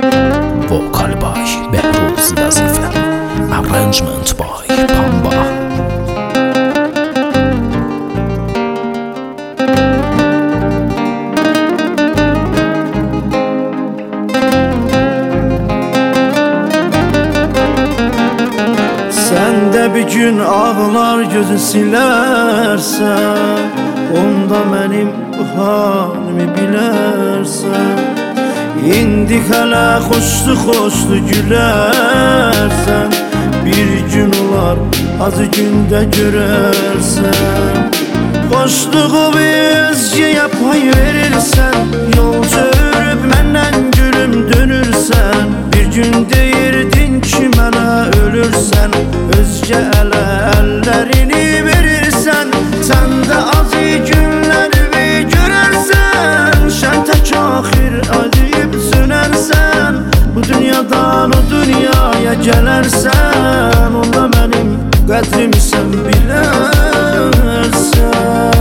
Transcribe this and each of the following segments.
Vokal by Behruz Vazife. Arrangement by Pamba. Sen de bir gün ağlar gözü silersen, onda benim bu halimi bilersen. İndi hələ xoşlu gülərsən, bir gün olar azı gündə görərsən. Xoşluğu bir özgəyə pay verirsən, yolcu örüb məndən gülüm dönürsən. Bir gün deyirdin ki mənə ölürsən, özgə ələ əllərini verirsən. Sən də azı günlərimi görərsən, şəntə kaxir acıyıb sönərsən. Bu dünyadan o dünyaya gələrsən, onda mənim qədrimi sən bilərsən.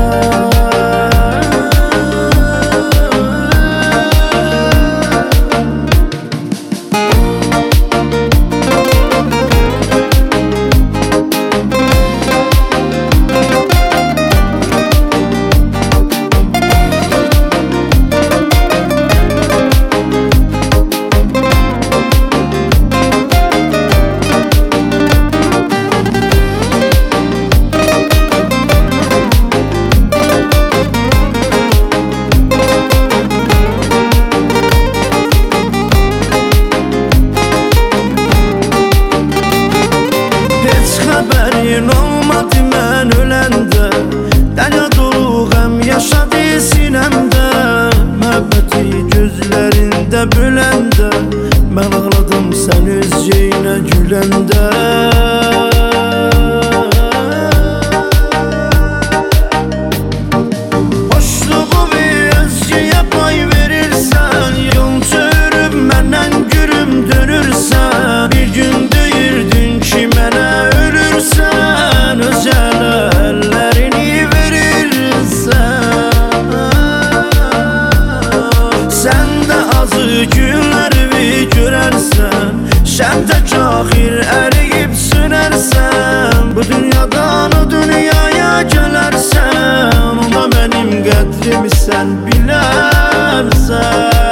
Xəbərin olmadı mən öləndə, dərya dolu qəm yaşadı sinəmdə. Məhəbbəti gözlərində böləndə, mən ağladım sən özgəyinə güləndə. Xoşluğu bir özgəyə pay verirsən, yol çörüb məndən gülüm dönürsən. Bir gün deyirdin ki mənə ölürsən, özəl əllərini verirsən. Sən də azı günlərimi görərsən, şəmdə kaxir əriyib sönərsən. Bu dünyadan o dünyaya gələrsən, onda mənim qədrimi sən bilərsən.